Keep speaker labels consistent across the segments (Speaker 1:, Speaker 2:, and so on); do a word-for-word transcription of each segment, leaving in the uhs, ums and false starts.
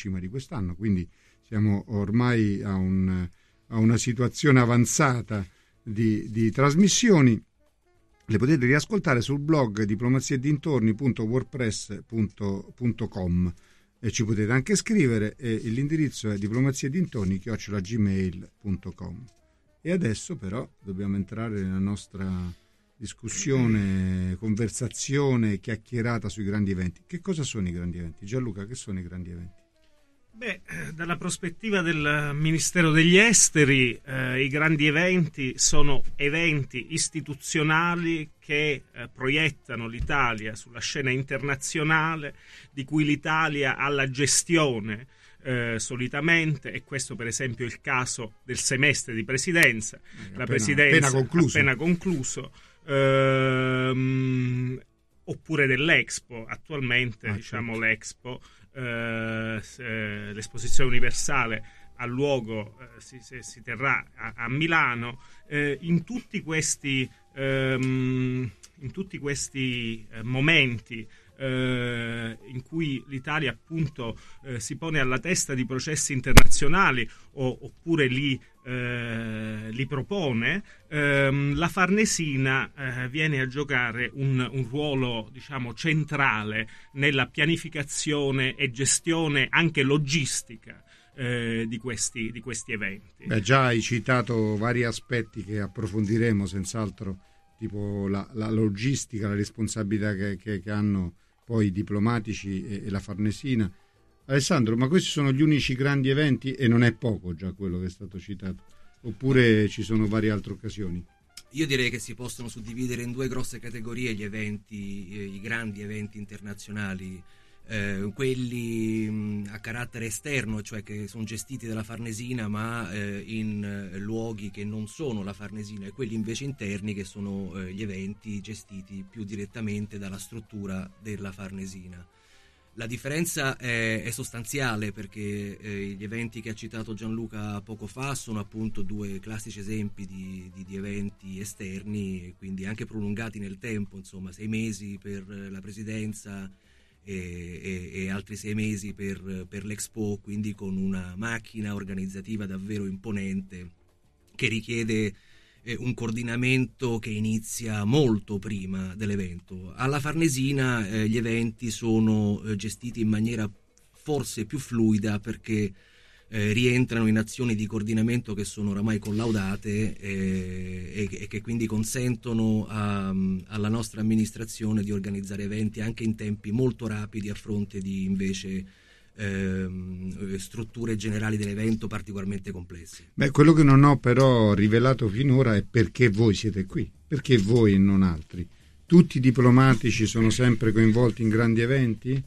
Speaker 1: cima di quest'anno, quindi siamo ormai a, un, a una situazione avanzata di, di trasmissioni. Le potete riascoltare sul blog diplomazia e dintorni punto wordpress punto com e ci potete anche scrivere, e l'indirizzo è diplomazia e dintorni chiocciola gmail punto com. E adesso però dobbiamo entrare nella nostra discussione, conversazione, chiacchierata sui grandi eventi. Che cosa sono i grandi eventi? Gianluca, che sono i grandi eventi?
Speaker 2: Beh, dalla prospettiva del Ministero degli Esteri, eh, i grandi eventi sono eventi istituzionali che eh, proiettano l'Italia sulla scena internazionale, di cui l'Italia ha la gestione eh, solitamente, e questo per esempio è il caso del semestre di presidenza, eh, la
Speaker 1: appena,
Speaker 2: presidenza
Speaker 1: appena concluso,
Speaker 2: appena concluso ehm, oppure dell'Expo attualmente, ah, diciamo certo. l'Expo, eh, l'esposizione universale a luogo eh, si, si, si terrà a, a Milano. Eh, in tutti questi ehm, in tutti questi eh, momenti eh, in cui l'Italia appunto eh, si pone alla testa di processi internazionali o, oppure li, eh, li propone, ehm, la Farnesina eh, viene a giocare un, un ruolo, diciamo, centrale nella pianificazione e gestione anche logistica eh, di questi, di questi eventi.
Speaker 1: Beh, già hai citato vari aspetti che approfondiremo senz'altro, tipo la, la logistica, la responsabilità che, che, che hanno poi i diplomatici e, e la Farnesina. Alessandro, ma questi sono gli unici grandi eventi e non è poco già quello che è stato citato? Oppure ci sono varie altre occasioni?
Speaker 3: Io direi che si possono suddividere in due grosse categorie gli eventi, eh, i grandi eventi internazionali, eh, quelli mh, a carattere esterno, cioè che sono gestiti dalla Farnesina ma eh, in eh, luoghi che non sono la Farnesina, e quelli invece interni che sono eh, gli eventi gestiti più direttamente dalla struttura della Farnesina. La differenza è, è sostanziale, perché eh, gli eventi che ha citato Gianluca poco fa sono appunto due classici esempi di, di, di eventi esterni, e quindi anche prolungati nel tempo, insomma sei mesi per la presidenza e, e, e altri sei mesi per, per l'Expo, quindi con una macchina organizzativa davvero imponente che richiede eh, un coordinamento che inizia molto prima dell'evento. Alla Farnesina eh, gli eventi sono eh, gestiti in maniera forse più fluida, perché eh, rientrano in azioni di coordinamento che sono oramai collaudate eh, e, e che quindi consentono a, alla nostra amministrazione di organizzare eventi anche in tempi molto rapidi, a fronte di invece eh, strutture generali dell'evento particolarmente complesse.
Speaker 1: Beh, quello che non ho però rivelato finora è perché voi siete qui, perché voi e non altri. Tutti i diplomatici sono sempre coinvolti in grandi eventi?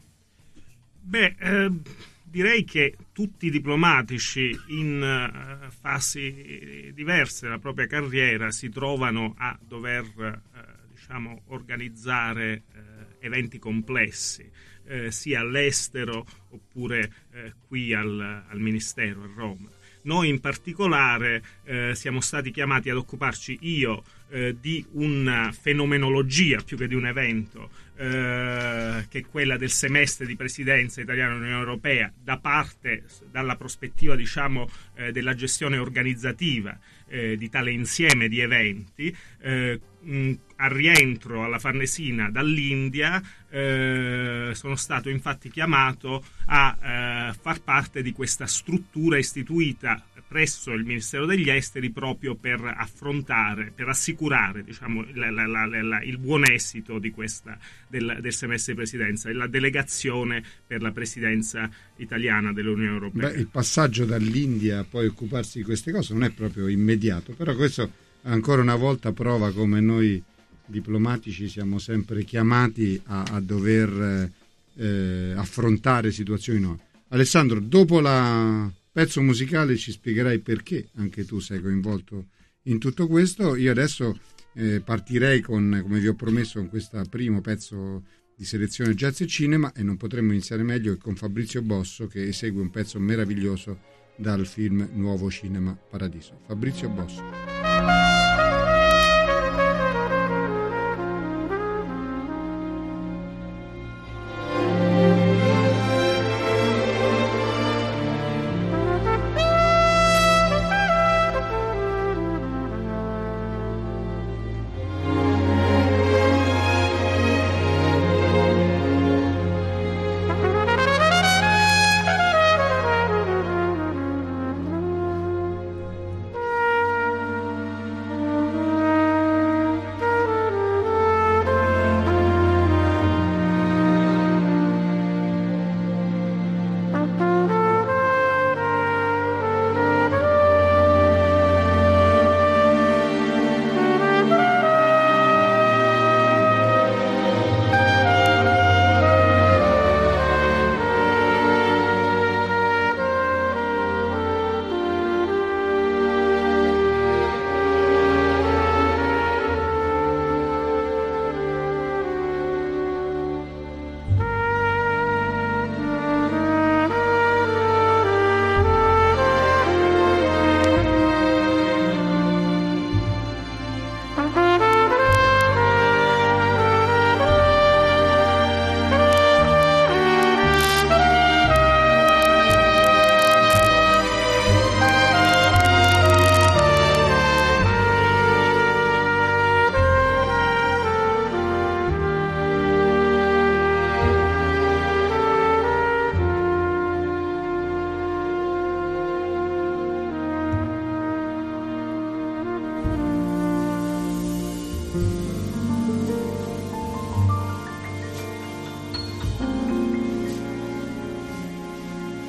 Speaker 2: Beh, eh... direi che tutti i diplomatici in uh, fasi diverse della propria carriera si trovano a dover uh, diciamo organizzare uh, eventi complessi, uh, sia all'estero oppure uh, qui al, al Ministero a Roma. Noi in particolare uh, siamo stati chiamati ad occuparci, io, uh, di una fenomenologia più che di un evento, Eh, che è quella del semestre di presidenza italiana dell'Unione Europea, da parte, dalla prospettiva diciamo eh, della gestione organizzativa eh, di tale insieme di eventi. eh, mh, a rientro alla Farnesina dall'India eh, sono stato infatti chiamato a eh, far parte di questa struttura istituita presso il Ministero degli Esteri proprio per affrontare, per assicurare diciamo, la, la, la, la, il buon esito di questa, del, del semestre di presidenza e la delegazione per la presidenza italiana dell'Unione Europea.
Speaker 1: Beh, il passaggio dall'India a poi occuparsi di queste cose non è proprio immediato, però questo ancora una volta prova come noi diplomatici siamo sempre chiamati a, a dover eh, affrontare situazioni nuove. Alessandro, dopo la pezzo musicale ci spiegherai perché anche tu sei coinvolto in tutto questo. Io adesso eh, partirei con, come vi ho promesso, con questo primo pezzo di selezione jazz e cinema, e non potremmo iniziare meglio che con Fabrizio Bosso, che esegue un pezzo meraviglioso dal film Nuovo Cinema Paradiso. Fabrizio Bosso.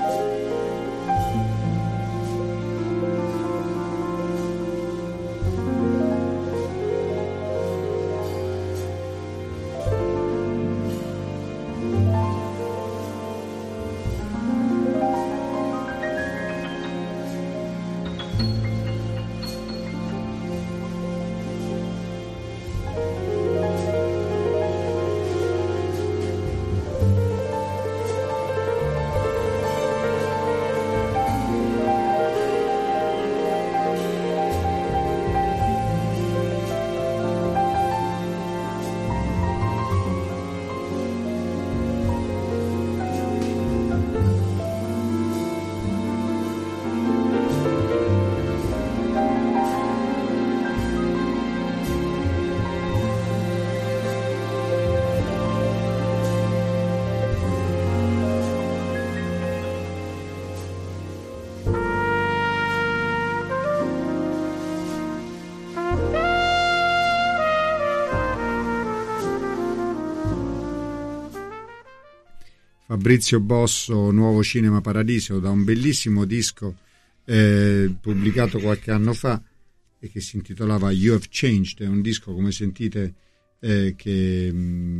Speaker 1: Fabrizio Bosso, Nuovo Cinema Paradiso, da un bellissimo disco eh, pubblicato qualche anno fa e che si intitolava You Have Changed. È un disco, come sentite, eh, che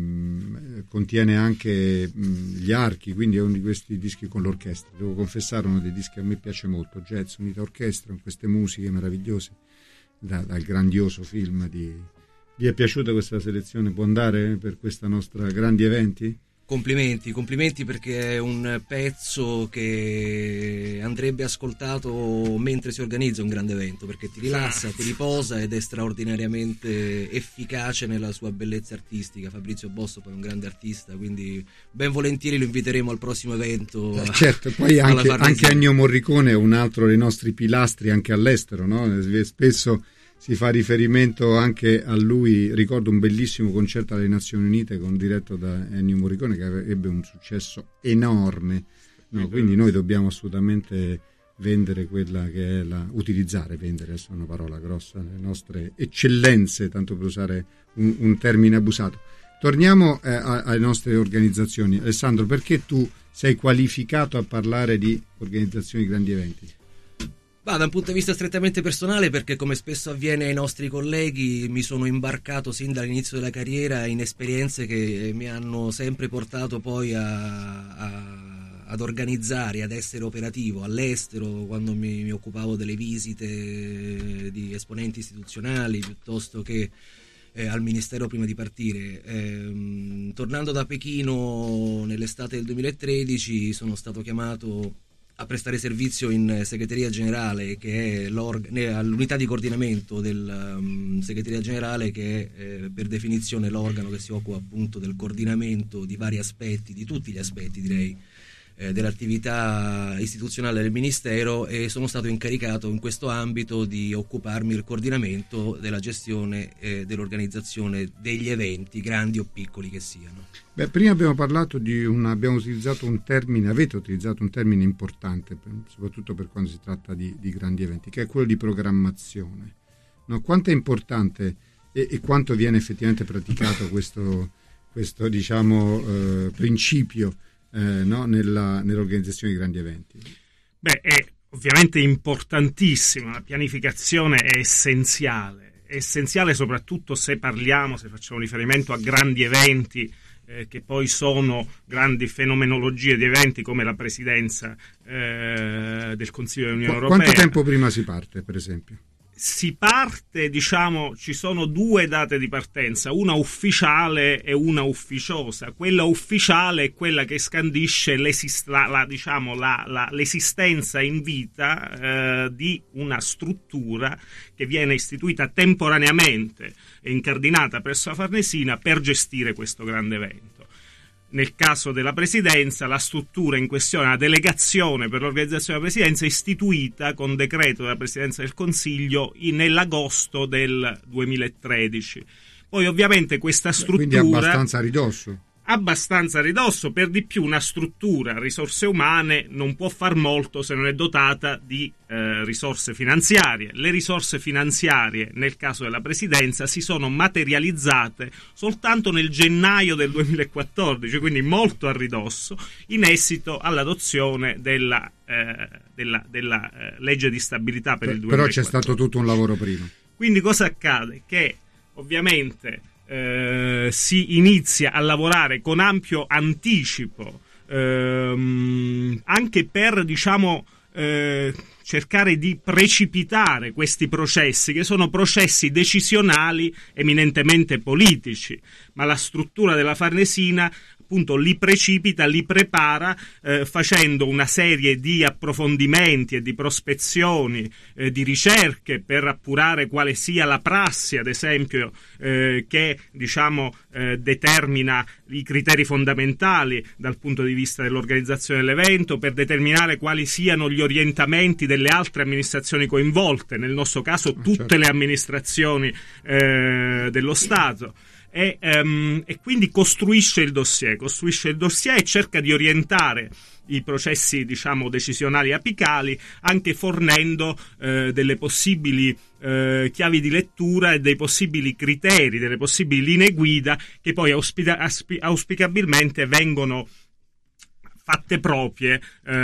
Speaker 1: mh, contiene anche mh, gli archi, quindi è uno di questi dischi con l'orchestra. Devo confessare, uno dei dischi che a me piace molto, jazz unita orchestra, con queste musiche meravigliose da, dal grandioso film di... Vi è piaciuta questa selezione? Può andare per questa nostra grandi eventi?
Speaker 3: Complimenti, complimenti, perché è un pezzo che andrebbe ascoltato mentre si organizza un grande evento, perché ti rilassa, ti riposa ed è straordinariamente efficace nella sua bellezza artistica. Fabrizio Bosso poi è un grande artista, quindi ben volentieri lo inviteremo al prossimo evento.
Speaker 1: Eh, certo, poi anche, anche Ennio Morricone è un altro dei nostri pilastri anche all'estero, no? Spesso si fa riferimento anche a lui. Ricordo un bellissimo concerto alle Nazioni Unite con, diretto da Ennio Morricone, che ebbe un successo enorme, no? Quindi noi dobbiamo assolutamente vendere quella che è la utilizzare, vendere adesso è una parola grossa, le nostre eccellenze, tanto per usare un, un termine abusato. Torniamo eh, alle nostre organizzazioni. Alessandro, perché tu sei qualificato a parlare di organizzazioni di grandi eventi?
Speaker 3: Bah, da un punto di vista strettamente personale, perché come spesso avviene ai nostri colleghi mi sono imbarcato sin dall'inizio della carriera in esperienze che mi hanno sempre portato poi a, a, ad organizzare, ad essere operativo all'estero, quando mi, mi occupavo delle visite di esponenti istituzionali piuttosto che eh, al Ministero prima di partire. Eh, tornando da Pechino nell'estate del duemilatredici sono stato chiamato a prestare servizio in segreteria generale, che è l'unità di coordinamento del um, segreteria generale, che è eh, per definizione l'organo che si occupa appunto del coordinamento di vari aspetti, di tutti gli aspetti direi, eh, dell'attività istituzionale del Ministero, e sono stato incaricato in questo ambito di occuparmi del coordinamento della gestione e dell'organizzazione degli eventi, grandi o piccoli che siano.
Speaker 1: Beh, prima abbiamo parlato di un, abbiamo utilizzato un termine, avete utilizzato un termine importante, per, soprattutto per quando si tratta di, di grandi eventi, che è quello di programmazione. No, quanto è importante e, e quanto viene effettivamente praticato questo, questo diciamo, eh, principio eh, no, nella, nell'organizzazione di grandi eventi?
Speaker 2: Beh, è ovviamente importantissimo, la pianificazione è essenziale, è essenziale soprattutto se parliamo, se facciamo riferimento a grandi eventi, Eh, che poi sono grandi fenomenologie di eventi come la presidenza eh, del Consiglio dell'Unione
Speaker 1: Qu-
Speaker 2: Europea.
Speaker 1: Quanto tempo prima si parte, per esempio?
Speaker 2: Si parte, diciamo, ci sono due date di partenza, una ufficiale e una ufficiosa. Quella ufficiale è quella che scandisce l'esist- la, la, diciamo, la, la, l'esistenza in vita eh, di una struttura che viene istituita temporaneamente e incardinata presso la Farnesina per gestire questo grande evento. Nel caso della presidenza, la struttura in questione, la delegazione per l'organizzazione della presidenza, è istituita con decreto della Presidenza del Consiglio in, nell'agosto del duemilatredici. Poi ovviamente questa struttura...
Speaker 1: Quindi è abbastanza a ridosso.
Speaker 2: abbastanza a ridosso. Per di più, una struttura, risorse umane, non può far molto se non è dotata di eh, risorse finanziarie. Le risorse finanziarie, nel caso della presidenza, si sono materializzate soltanto nel gennaio del duemilaquattordici, quindi molto a ridosso, in esito all'adozione della, eh, della, della eh, legge di stabilità per il duemilaquattordici.
Speaker 1: Però c'è stato tutto un lavoro prima.
Speaker 2: Quindi cosa accade? Che ovviamente Eh, si inizia a lavorare con ampio anticipo, ehm, anche per, diciamo, eh, cercare di precipitare questi processi, che sono processi decisionali eminentemente politici, ma la struttura della Farnesina appunto li precipita, li prepara, eh, facendo una serie di approfondimenti e di prospezioni, eh, di ricerche per appurare quale sia la prassi, ad esempio, eh, che diciamo eh, determina i criteri fondamentali dal punto di vista dell'organizzazione dell'evento, per determinare quali siano gli orientamenti delle altre amministrazioni coinvolte, nel nostro caso tutte certo. le amministrazioni eh, dello Stato. E, um, e quindi costruisce il dossier, costruisce il dossier e cerca di orientare i processi, diciamo, decisionali apicali, anche fornendo eh, delle possibili eh, chiavi di lettura e dei possibili criteri, delle possibili linee guida che poi auspica- ausp- auspicabilmente vengono fatte proprie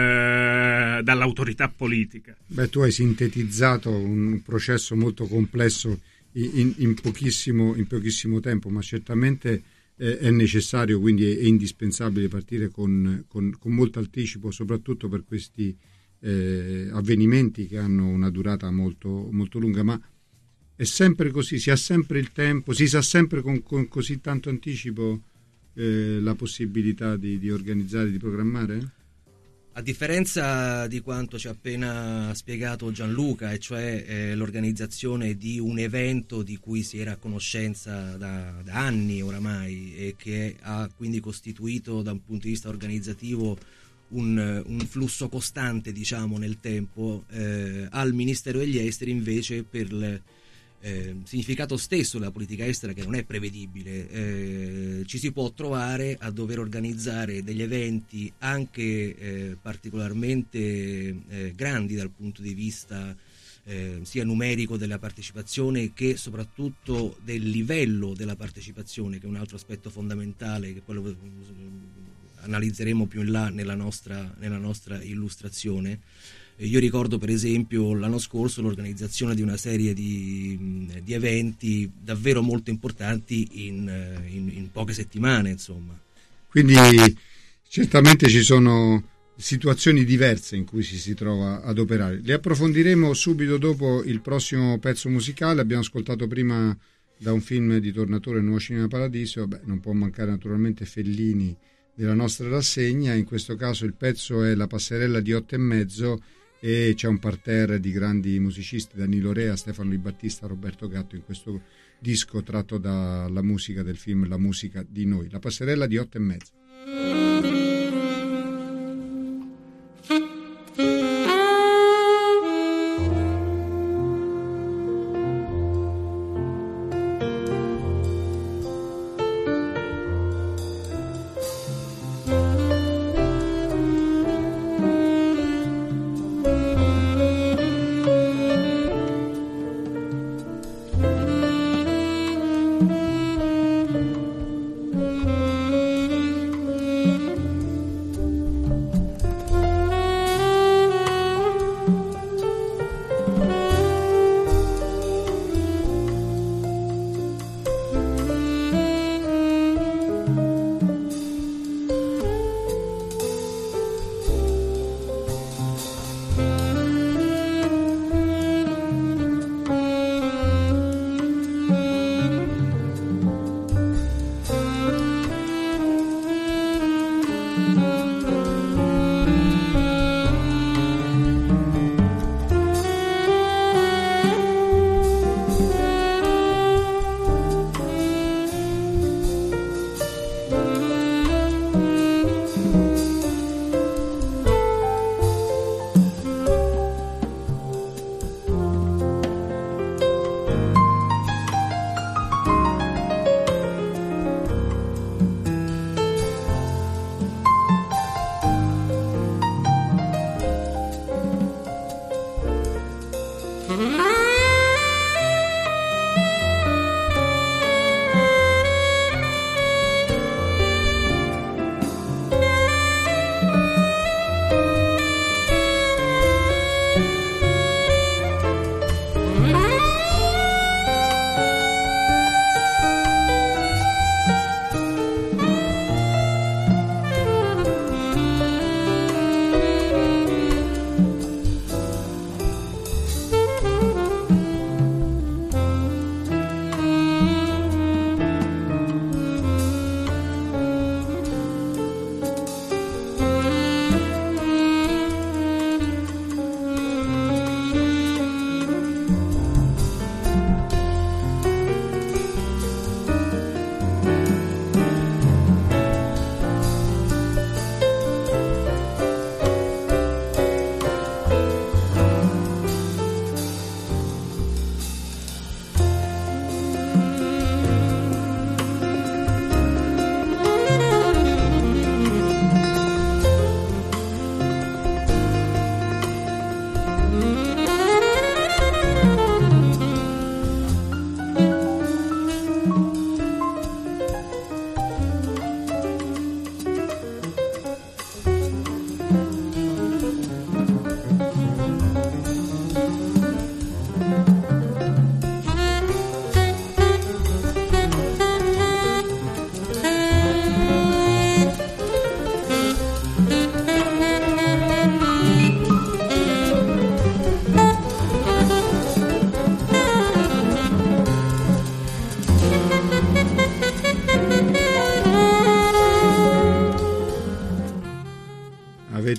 Speaker 2: eh, dall'autorità politica.
Speaker 1: Beh, tu hai sintetizzato un processo molto complesso In, in, pochissimo, in pochissimo tempo, ma certamente eh, è necessario, quindi è, è indispensabile partire con, con, con molto anticipo, soprattutto per questi eh, avvenimenti che hanno una durata molto, molto lunga. Ma è sempre così, si ha sempre il tempo, si sa sempre con, con così tanto anticipo eh, la possibilità di, di organizzare, di programmare?
Speaker 3: A differenza di quanto ci ha appena spiegato Gianluca, e cioè eh, l'organizzazione di un evento di cui si era a conoscenza da, da anni oramai e che ha quindi costituito da un punto di vista organizzativo un, un flusso costante, diciamo, nel tempo, eh, al Ministero degli Esteri invece, per il eh, significato stesso della politica estera, che non è prevedibile, eh, ci si può trovare a dover organizzare degli eventi anche eh, particolarmente eh, grandi dal punto di vista eh, sia numerico della partecipazione che soprattutto del livello della partecipazione, che è un altro aspetto fondamentale che poi lo analizzeremo più in là nella nostra, nella nostra illustrazione. Io ricordo per esempio l'anno scorso l'organizzazione di una serie di, di eventi davvero molto importanti in, in, in poche settimane, insomma.
Speaker 1: Quindi certamente ci sono situazioni diverse in cui ci si trova ad operare. Le approfondiremo subito dopo il prossimo pezzo musicale. Abbiamo ascoltato prima da un film di Tornatore, Nuovo Cinema Paradiso. Beh, non può mancare naturalmente Fellini della nostra rassegna. In questo caso il pezzo è La passerella di otto e mezzo, e c'è un parterre di grandi musicisti, Danilo Rea, Stefano Di Battista, Roberto Gatto, in questo disco tratto dalla musica del film La musica di noi. La passerella di otto e mezzo.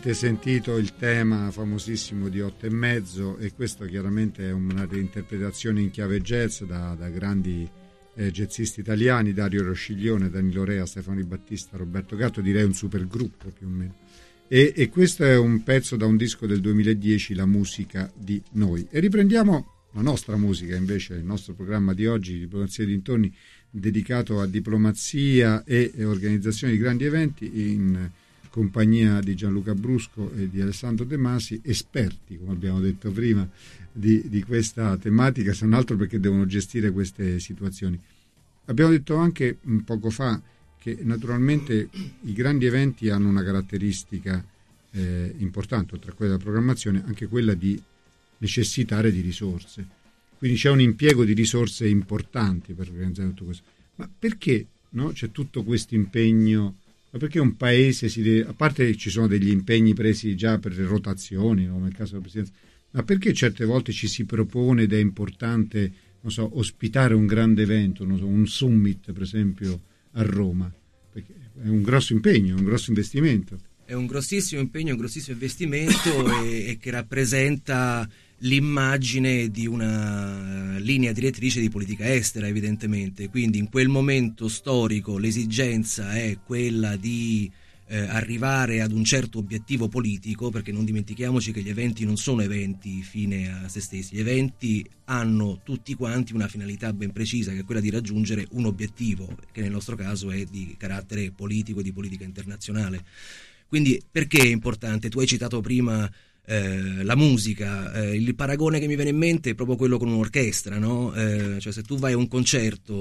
Speaker 1: Avete sentito il tema famosissimo di Otto e mezzo, e questo chiaramente è una reinterpretazione in chiave jazz da, da grandi eh, jazzisti italiani, Dario Rosciglione, Danilo Rea, Stefano Di Battista, Roberto Gatto, direi un supergruppo più o meno. E, e questo è un pezzo da un disco del duemiladieci, La musica di noi. E riprendiamo la nostra musica, invece, il nostro programma di oggi, Diplomazia e dintorni, dedicato a diplomazia e, e organizzazione di grandi eventi, in compagnia di Gianluca Brusco e di Alessandro De Masi, esperti, come abbiamo detto prima, di, di questa tematica, se non altro perché devono gestire queste situazioni. Abbiamo detto anche un poco fa che naturalmente i grandi eventi hanno una caratteristica eh, importante, oltre a quella della programmazione, anche quella di necessitare di risorse. Quindi c'è un impiego di risorse importanti per organizzare tutto questo. Ma perché, no, c'è tutto questo impegno? Ma perché un paese si deve, a parte che ci sono degli impegni presi già per le rotazioni, come nel caso della presidenza, ma perché certe volte ci si propone ed è importante, non so, ospitare un grande evento, non so, un summit per esempio a Roma? Perché è un grosso impegno, un grosso investimento.
Speaker 3: È un grossissimo impegno, un grossissimo investimento e, e che rappresenta l'immagine di una linea direttrice di politica estera, evidentemente. Quindi in quel momento storico l'esigenza è quella di eh, arrivare ad un certo obiettivo politico, perché non dimentichiamoci che gli eventi non sono eventi fine a se stessi, gli eventi hanno tutti quanti una finalità ben precisa, che è quella di raggiungere un obiettivo, che nel nostro caso è di carattere politico e di politica internazionale. Quindi perché è importante? Tu hai citato prima Eh, la musica, eh, il paragone che mi viene in mente è proprio quello con un'orchestra, no? Eh, cioè se tu vai a un concerto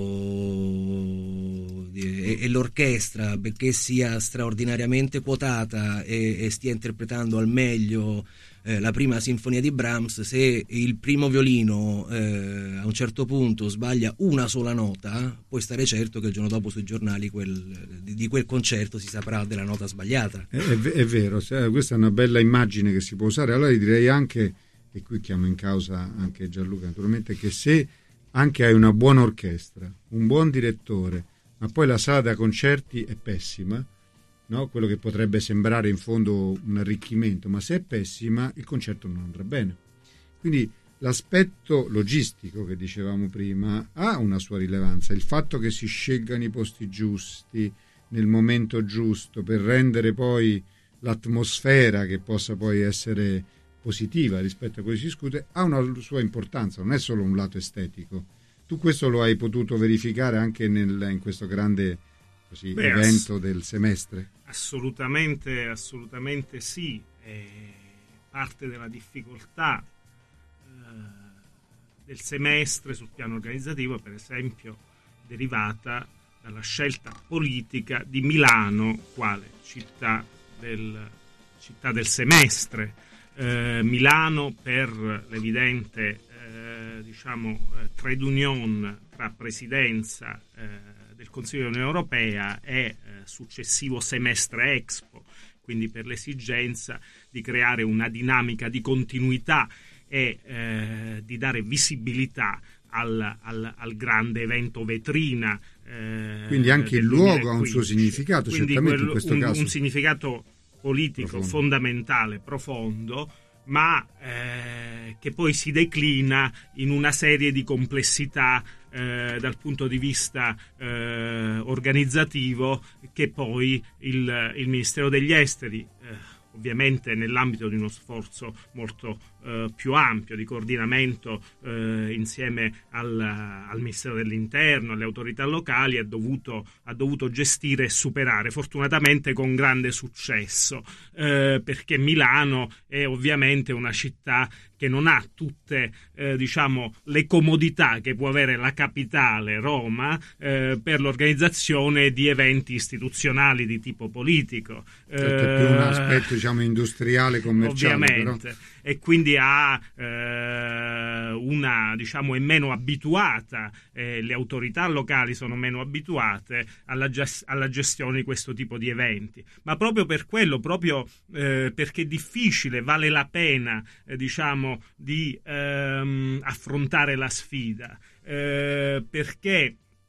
Speaker 3: e, e l'orchestra, benché sia straordinariamente quotata e, e stia interpretando al meglio eh, la prima sinfonia di Brahms, se il primo violino eh, a un certo punto sbaglia una sola nota, puoi stare certo che il giorno dopo sui giornali quel, di, di quel concerto si saprà della nota sbagliata.
Speaker 1: È, è, è vero, questa è una bella immagine che si può usare. Allora direi anche, e qui chiamo in causa anche Gianluca naturalmente, che se anche hai una buona orchestra, un buon direttore, ma poi la sala da concerti è pessima, no? Quello che potrebbe sembrare in fondo un arricchimento, ma se è pessima il concerto non andrà bene. Quindi l'aspetto logistico che dicevamo prima ha una sua rilevanza, il fatto che si scelgano i posti giusti nel momento giusto per rendere poi l'atmosfera che possa poi essere positiva rispetto a quello che si discute ha una sua importanza, non è solo un lato estetico. Tu questo lo hai potuto verificare anche nel, in questo grande così, Beh, evento ass- del semestre?
Speaker 2: Assolutamente, assolutamente sì. È parte della difficoltà eh, del semestre sul piano organizzativo, per esempio, derivata dalla scelta politica di Milano quale città del, città del semestre. Eh, Milano per l'evidente eh, diciamo eh, trade union tra presidenza eh, del Consiglio dell'Unione Europea e eh, successivo semestre Expo, quindi per l'esigenza di creare una dinamica di continuità e eh, di dare visibilità al, al, al grande evento vetrina. Eh,
Speaker 1: quindi anche il luogo ha un suo significato,
Speaker 2: quindi
Speaker 1: certamente
Speaker 2: quello,
Speaker 1: in questo
Speaker 2: un,
Speaker 1: caso.
Speaker 2: Un significato politico
Speaker 1: profondo.
Speaker 2: fondamentale, profondo, ma eh, che poi si declina in una serie di complessità eh, dal punto di vista eh, organizzativo che poi il, il Ministero degli Esteri, eh, ovviamente nell'ambito di uno sforzo molto eh, più ampio di coordinamento eh, insieme al, al Ministero dell'Interno, alle autorità locali, ha dovuto, ha dovuto gestire e superare, fortunatamente con grande successo, eh, perché Milano è ovviamente una città che non ha tutte eh, diciamo le comodità che può avere la capitale Roma eh, per l'organizzazione di eventi istituzionali di tipo politico.
Speaker 1: Certo, è più un aspetto diciamo industriale, commerciale,
Speaker 2: ovviamente, però. E quindi ha eh, una diciamo è meno abituata, eh, le autorità locali sono meno abituate alla, gest- alla gestione di questo tipo di eventi, ma proprio per quello, proprio eh, perché è difficile, vale la pena eh, diciamo di ehm, affrontare la sfida, eh, perché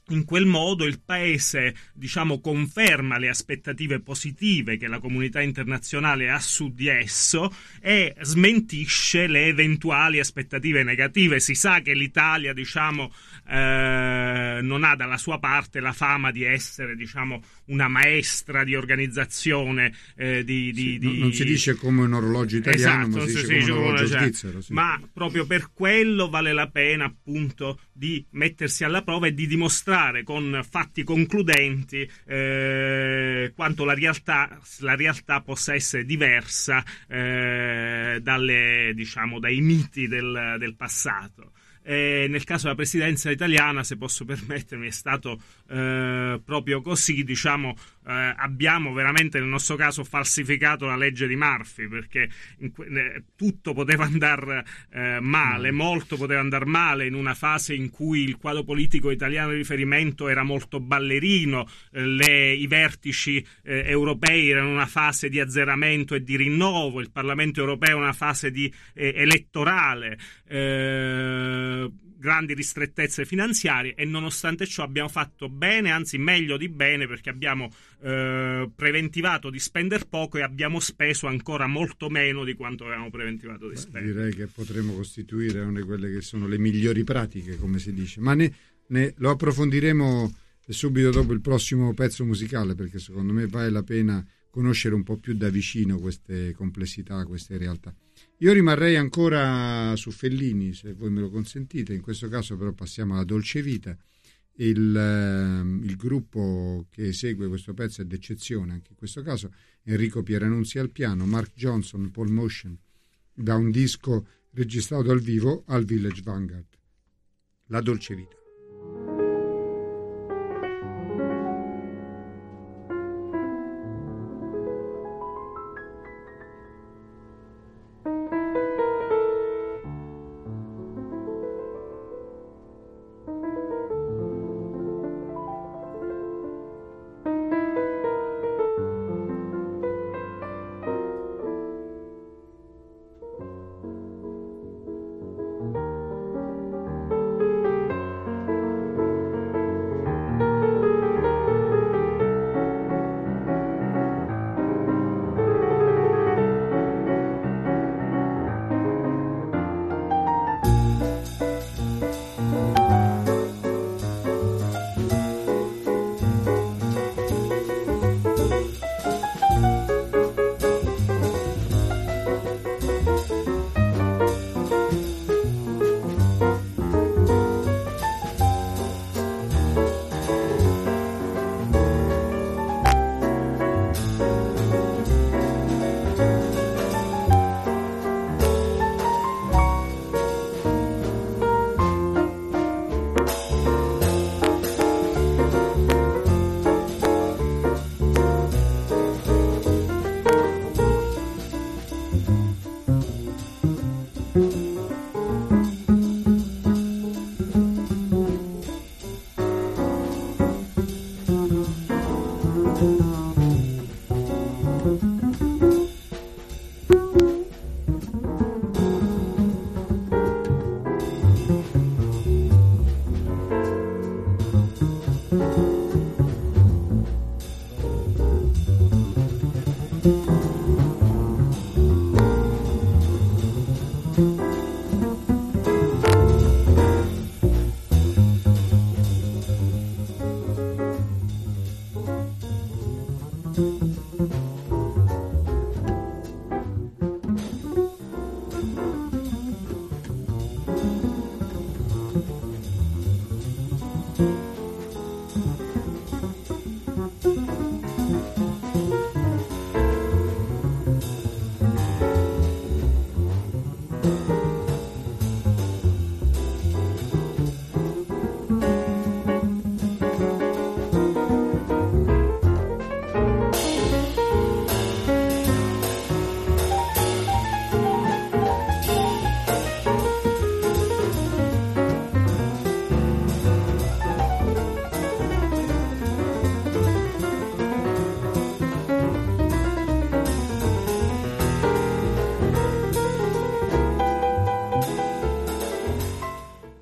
Speaker 2: in quel modo il paese, diciamo, conferma le aspettative positive che la comunità internazionale ha su di esso e smentisce le eventuali aspettative negative. Si sa che l'Italia, diciamo, eh, non ha dalla sua parte la fama di essere, diciamo, una maestra di organizzazione, eh, di, di,
Speaker 1: sì,
Speaker 2: di...
Speaker 1: non si dice come un orologio italiano,
Speaker 2: esatto,
Speaker 1: ma si,
Speaker 2: si
Speaker 1: dice
Speaker 2: dice
Speaker 1: come un orologio
Speaker 2: cioè,
Speaker 1: svizzero. Sì.
Speaker 2: Ma proprio per quello vale la pena, appunto, di mettersi alla prova e di dimostrare con fatti concludenti eh, quanto la realtà, la realtà possa essere diversa eh, dalle, diciamo, dai miti del, del passato. E nel caso della presidenza italiana, se posso permettermi, è stato eh, proprio così, diciamo, eh, abbiamo veramente nel nostro caso falsificato la legge di Murphy, perché in que- eh, tutto poteva andare eh, male, molto poteva andare male in una fase in cui il quadro politico italiano di riferimento era molto ballerino, eh, le, i vertici eh, europei erano in una fase di azzeramento e di rinnovo, il Parlamento europeo una fase di eh, elettorale, eh, grandi ristrettezze finanziarie, e nonostante ciò abbiamo fatto bene, anzi meglio di bene, perché abbiamo eh, preventivato di spendere poco e abbiamo speso ancora molto meno di quanto avevamo preventivato di spendere.
Speaker 1: Direi che potremmo costituire una di quelle che sono le migliori pratiche, come si dice, ma ne, ne lo approfondiremo subito dopo il prossimo pezzo musicale, perché secondo me vale la pena conoscere un po' più da vicino queste complessità, queste realtà. Io rimarrei ancora su Fellini, se voi me lo consentite. In questo caso però passiamo alla Dolce Vita. Il, il gruppo che esegue questo pezzo è d'eccezione, anche in questo caso Enrico Pieranunzi al piano, Mark Johnson, Paul Motion, da un disco registrato dal vivo al Village Vanguard. La Dolce Vita.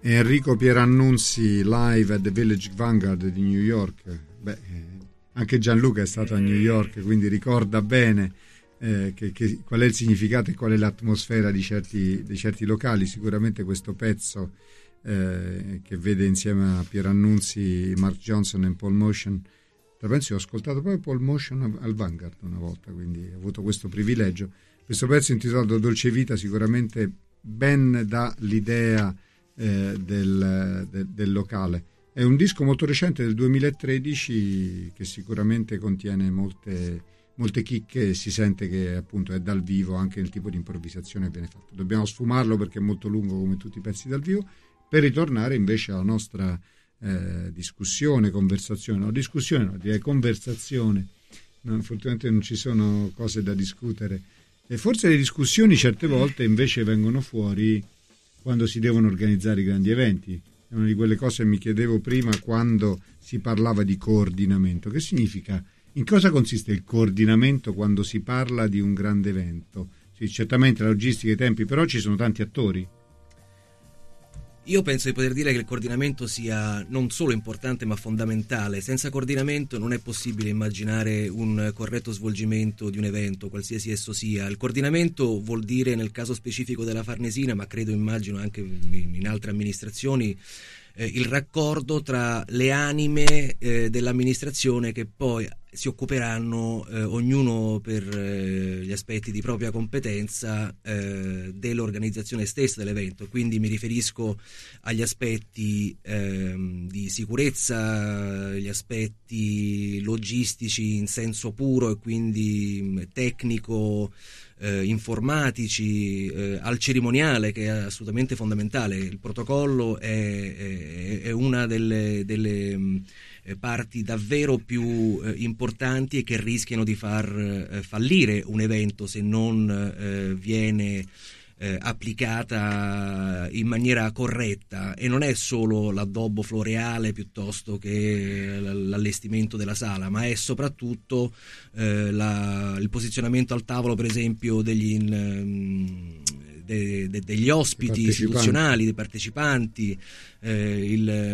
Speaker 1: Enrico Pierannunzi live at the Village Vanguard di New York. Beh, anche Gianluca è stato a New York, quindi ricorda bene eh, che, che, qual è il significato e qual è l'atmosfera di certi, di certi locali. Sicuramente questo pezzo eh, che vede insieme a Pierannunzi, Mark Johnson e Paul Motion. Penso, ho ascoltato poi Paul Motion al Vanguard una volta, quindi ho avuto questo privilegio. Questo pezzo intitolato Dolce Vita sicuramente ben dà l'idea eh, del, de, del locale. È un disco molto recente del duemilatredici che sicuramente contiene molte, molte chicche e si sente che appunto è dal vivo anche il tipo di improvvisazione che viene fatto. Dobbiamo sfumarlo perché è molto lungo come tutti i pezzi dal vivo, per ritornare invece alla nostra Eh, discussione, conversazione, no, discussione no, direi conversazione. No, fortunatamente non ci sono cose da discutere e forse le discussioni certe volte invece vengono fuori quando si devono organizzare i grandi eventi. È una di quelle cose che mi chiedevo prima quando si parlava di coordinamento. Che significa? In cosa consiste il coordinamento quando si parla di un grande evento? Sì, certamente la logistica e i tempi, però ci sono tanti attori.
Speaker 3: Io penso di poter dire che il coordinamento sia non solo importante ma fondamentale. Senza coordinamento non è possibile immaginare un corretto svolgimento di un evento, qualsiasi esso sia. Il coordinamento vuol dire, nel caso specifico della Farnesina, ma credo immagino anche in altre amministrazioni, eh, il raccordo tra le anime eh, dell'amministrazione che poi si occuperanno eh, ognuno per eh, gli aspetti di propria competenza eh, dell'organizzazione stessa dell'evento. Quindi mi riferisco agli aspetti eh, di sicurezza, gli aspetti logistici in senso puro e quindi tecnico, eh, informatici, eh, al cerimoniale, che è assolutamente fondamentale. Il protocollo è, è, è una delle, delle parti davvero più eh, importanti e che rischiano di far eh, fallire un evento se non eh, viene eh, applicata in maniera corretta. E non è solo l'addobbo floreale piuttosto che l'allestimento della sala, ma è soprattutto eh, la, il posizionamento al tavolo, per esempio, degli in, De, de, degli ospiti istituzionali, dei partecipanti, eh, il,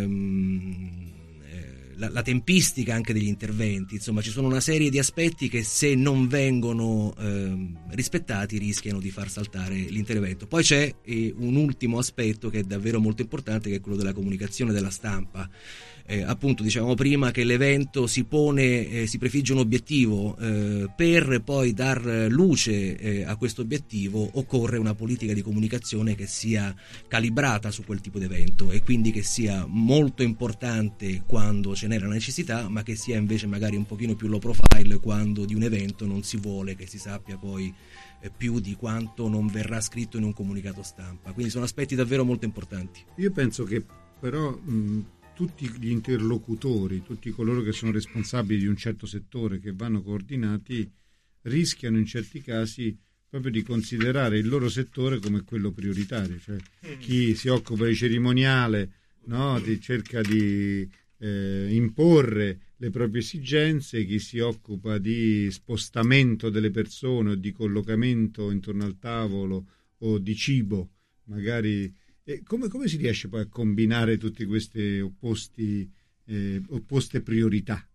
Speaker 3: um, eh, la, la tempistica anche degli interventi. Insomma, ci sono una serie di aspetti che, se non vengono eh, rispettati, rischiano di far saltare l'intervento. Poi c'è eh, un ultimo aspetto che è davvero molto importante, che è quello della comunicazione della stampa. Eh, appunto, dicevamo prima che l'evento si pone, eh, si prefigge un obiettivo, eh, per poi dar luce eh, a questo obiettivo occorre una politica di comunicazione che sia calibrata su quel tipo di evento e quindi che sia molto importante quando ce n'è la necessità, ma che sia invece magari un pochino più low profile quando di un evento non si vuole che si sappia poi eh, più di quanto non verrà scritto in un comunicato stampa. Quindi sono aspetti davvero molto importanti.
Speaker 1: Io penso che però mh, tutti gli interlocutori, tutti coloro che sono responsabili di un certo settore, che vanno coordinati, rischiano in certi casi proprio di considerare il loro settore come quello prioritario. Cioè, chi si occupa di cerimoniale, no, ti cerca di eh, imporre le proprie esigenze, chi si occupa di spostamento delle persone o di collocamento intorno al tavolo o di cibo, magari. E come, come si riesce poi a combinare tutte queste opposti, eh, opposte priorità?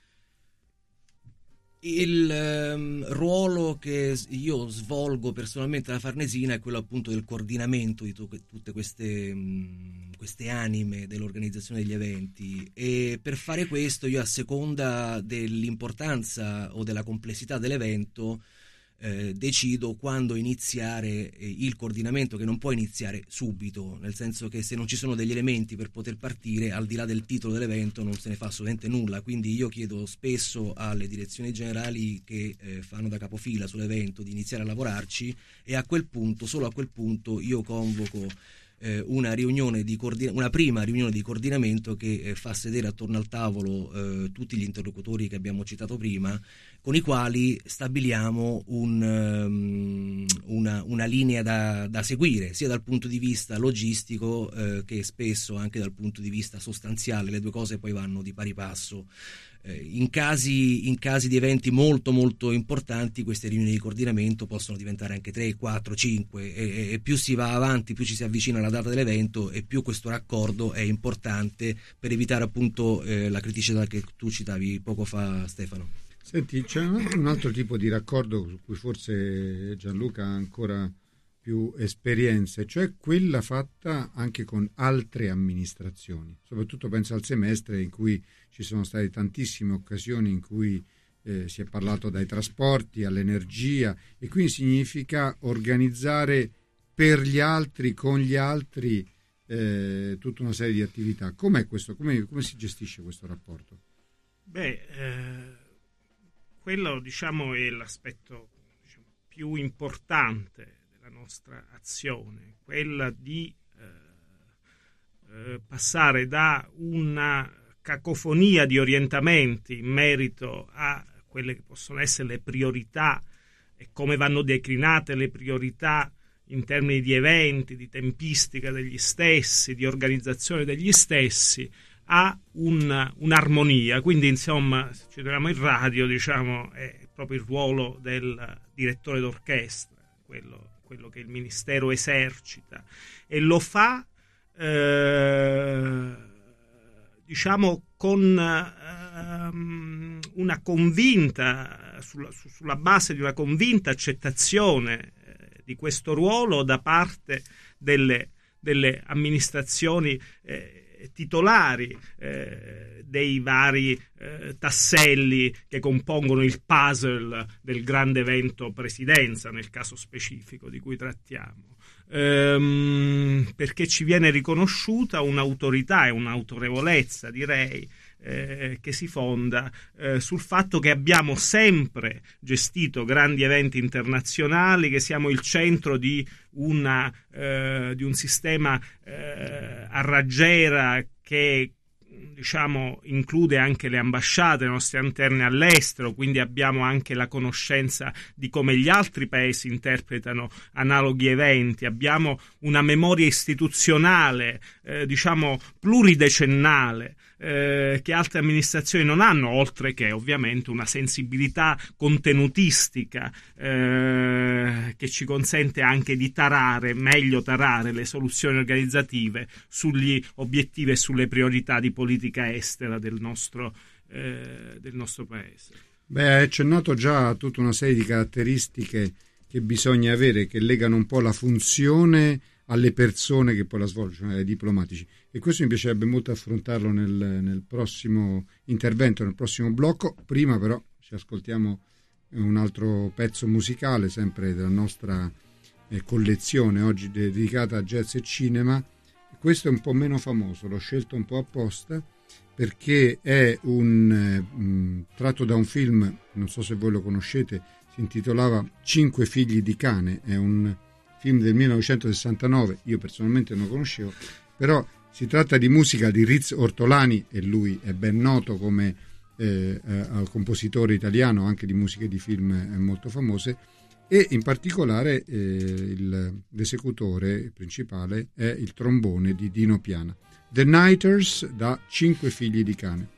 Speaker 3: Il um, ruolo che io svolgo personalmente alla Farnesina è quello appunto del coordinamento di to- tutte queste, um, queste anime dell'organizzazione degli eventi, e per fare questo io, a seconda dell'importanza o della complessità dell'evento, Eh, decido quando iniziare eh, il coordinamento, che non può iniziare subito, nel senso che se non ci sono degli elementi per poter partire, al di là del titolo dell'evento non se ne fa assolutamente nulla. Quindi io chiedo spesso alle direzioni generali che eh, fanno da capofila sull'evento di iniziare a lavorarci, e a quel punto, solo a quel punto, io convoco eh, una riunione di coordina- una prima riunione di coordinamento che eh, fa sedere attorno al tavolo eh, tutti gli interlocutori che abbiamo citato prima, con i quali stabiliamo un, um, una, una linea da, da seguire, sia dal punto di vista logistico eh, che spesso anche dal punto di vista sostanziale. Le due cose poi vanno di pari passo. Eh, in casi, in casi di eventi molto molto importanti queste riunioni di coordinamento possono diventare anche tre, quattro, cinque e, e più si va avanti, più ci si avvicina alla data dell'evento e più questo raccordo è importante per evitare appunto eh, la criticità che tu citavi poco fa, Stefano.
Speaker 1: Senti, c'è un altro tipo di raccordo su cui forse Gianluca ha ancora più esperienze, cioè quella fatta anche con altre amministrazioni. Soprattutto penso al semestre in cui ci sono state tantissime occasioni in cui eh, si è parlato dai trasporti all'energia, e quindi significa organizzare per gli altri, con gli altri, eh, tutta una serie di attività. Com'è questo? Come, come si gestisce questo rapporto?
Speaker 2: Beh, eh, quello diciamo è l'aspetto diciamo, più importante nostra azione, quella di eh, eh, passare da una cacofonia di orientamenti in merito a quelle che possono essere le priorità e come vanno declinate le priorità in termini di eventi, di tempistica degli stessi, di organizzazione degli stessi, a un, un'armonia. Quindi insomma, se ci troviamo in radio, diciamo, è proprio il ruolo del direttore d'orchestra, quello quello che il Ministero esercita, e lo fa eh, diciamo con eh, una convinta sulla, sulla base di una convinta accettazione eh, di questo ruolo da parte delle, delle amministrazioni eh, titolari eh, dei vari eh, tasselli che compongono il puzzle del grande evento presidenza, nel caso specifico di cui trattiamo, ehm, perché ci viene riconosciuta un'autorità e un'autorevolezza, direi, eh, che si fonda eh, sul fatto che abbiamo sempre gestito grandi eventi internazionali, che siamo il centro di una eh, di un sistema eh, a raggiera che diciamo include anche le ambasciate, le nostre antenne all'estero, quindi abbiamo anche la conoscenza di come gli altri paesi interpretano analoghi eventi, abbiamo una memoria istituzionale eh, diciamo pluridecennale eh, che altre amministrazioni non hanno, oltre che ovviamente una sensibilità contenutistica eh, che ci consente anche di tarare, meglio tarare le soluzioni organizzative sugli obiettivi e sulle priorità di politica estera del nostro, eh, del nostro paese.
Speaker 1: Beh, hai accennato già a tutta una serie di caratteristiche che bisogna avere, che legano un po' la funzione alle persone che poi la svolgono, ai diplomatici, e questo mi piacerebbe molto affrontarlo nel, nel prossimo intervento, nel prossimo blocco. Prima però ci ascoltiamo un altro pezzo musicale, sempre della nostra eh, collezione, oggi dedicata a jazz e cinema. Questo è un po' meno famoso, l'ho scelto un po' apposta perché è un eh, mh, tratto da un film, non so se voi lo conoscete, si intitolava Cinque figli di cane, è un film del millenovecentosessantanove, io personalmente non lo conoscevo, però si tratta di musica di Riz Ortolani, e lui è ben noto come eh, eh, compositore italiano anche di musiche di film eh, molto famose, e in particolare eh, il, l'esecutore principale è il trombone di Dino Piana. The Nighters da Cinque figli di cane.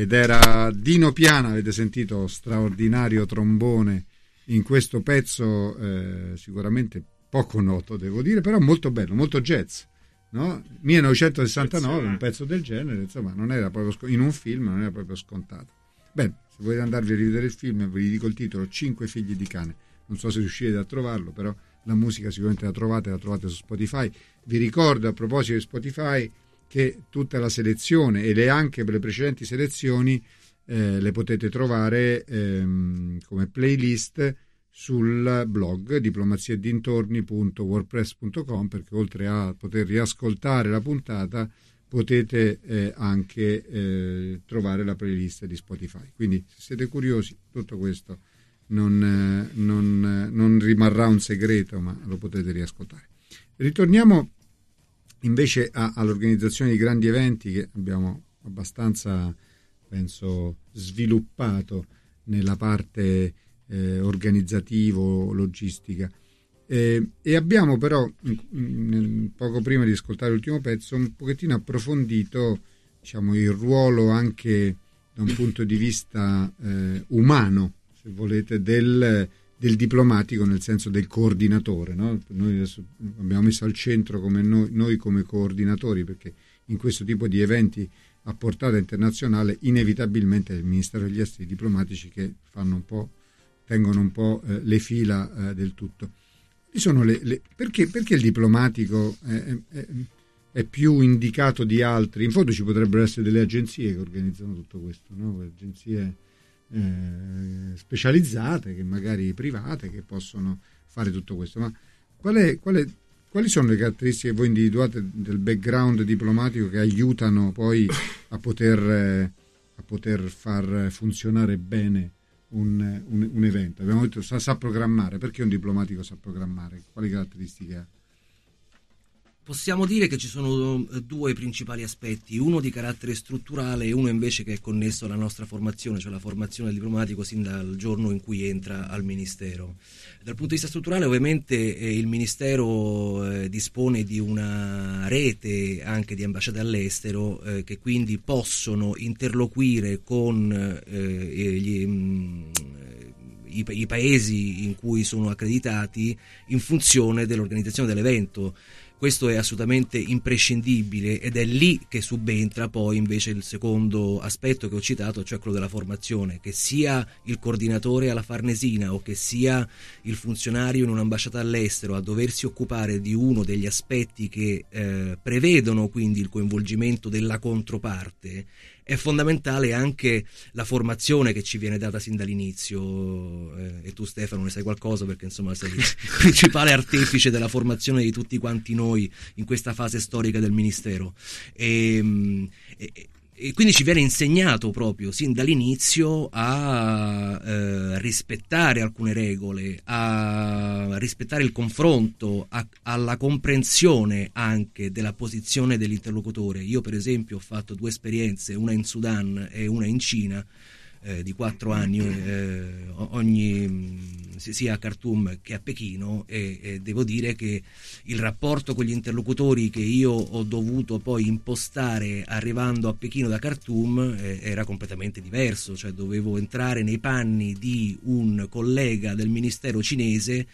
Speaker 1: ed era Dino Piana, avete sentito, straordinario trombone in questo pezzo, eh, sicuramente poco noto devo dire, però molto bello, molto jazz, no? millenovecentosessantanove, un pezzo del genere, insomma, non era proprio sc- in un film non era proprio scontato. Bene, se volete andarvi a rivedere il film, vi dico il titolo: Cinque figli di cane. Non so se riuscite a trovarlo, però la musica sicuramente la trovate, la trovate su Spotify. Vi ricordo, a proposito di Spotify, che tutta la selezione e le anche le precedenti selezioni eh, le potete trovare ehm, come playlist sul blog diplomazia e dintorni punto wordpress punto com, perché oltre a poter riascoltare la puntata potete eh, anche eh, trovare la playlist di Spotify. Quindi se siete curiosi, tutto questo non, eh, non, eh, non rimarrà un segreto, ma lo potete riascoltare. Ritorniamo invece a, all'organizzazione di grandi eventi, che abbiamo abbastanza, penso, sviluppato nella parte eh, organizzativo-logistica. Eh, e abbiamo però, in, in, poco prima di ascoltare l'ultimo pezzo, un pochettino approfondito, diciamo, il ruolo anche da un punto di vista eh, umano, se volete, del, del diplomatico, nel senso del coordinatore, no? Noi adesso abbiamo messo al centro come noi, noi come coordinatori, perché in questo tipo di eventi a portata internazionale inevitabilmente è il Ministero degli Esteri, diplomatici che fanno un po', tengono un po' eh, le fila eh, del tutto. Sono le, le, perché, perché il diplomatico è, è, è più indicato di altri? In fondo ci potrebbero essere delle agenzie che organizzano tutto questo, no? Agenzie eh, specializzate, che magari private, che possono fare tutto questo. Ma qual è, qual è, quali sono le caratteristiche che voi individuate del background diplomatico che aiutano poi a poter, eh, a poter far funzionare bene Un, un, un evento? Abbiamo detto sa, sa programmare. Perché un diplomatico sa programmare? Quali caratteristiche ha?
Speaker 3: Possiamo dire che ci sono due principali aspetti, uno di carattere strutturale e uno invece che è connesso alla nostra formazione, cioè la formazione del diplomatico sin dal giorno in cui entra al Ministero. Dal punto di vista strutturale, ovviamente eh, il Ministero eh, dispone di una rete anche di ambasciate all'estero eh, che quindi possono interloquire con eh, gli, mh, i, i paesi in cui sono accreditati in funzione dell'organizzazione dell'evento. Questo è assolutamente imprescindibile ed è lì che subentra poi invece il secondo aspetto che ho citato, cioè quello della formazione, che sia il coordinatore alla Farnesina o che sia il funzionario in un'ambasciata all'estero a doversi occupare di uno degli aspetti che eh, prevedono quindi il coinvolgimento della controparte. È fondamentale anche la formazione che ci viene data sin dall'inizio, eh, e tu Stefano ne sai qualcosa perché insomma sei il principale artefice della formazione di tutti quanti noi in questa fase storica del Ministero. E, e, e quindi ci viene insegnato proprio sin dall'inizio a eh, rispettare alcune regole, a rispettare il confronto, a, alla comprensione anche della posizione dell'interlocutore. Io per esempio ho fatto due esperienze, una in Sudan e una in Cina, eh, di quattro anni, eh, ogni sia a Khartoum che a Pechino, e, e devo dire che il rapporto con gli interlocutori che io ho dovuto poi impostare arrivando a Pechino da Khartoum eh, era completamente diverso, cioè dovevo entrare nei panni di un collega del ministero cinese